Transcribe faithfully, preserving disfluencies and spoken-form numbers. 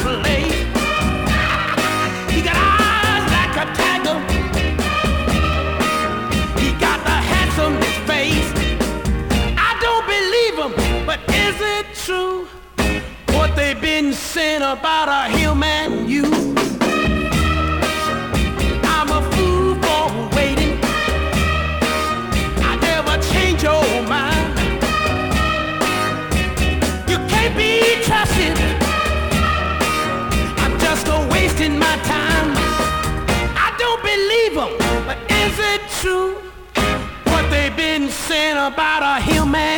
play. He got eyes like a tiger. He got the handsomest face. I don't believe him, but is it true what they've been saying about a human you? I'm a fool for waiting. I never change your mind. You can't be trusted. I'm just a wasting my time. I don't believe them, but is it true what they've been saying about a human?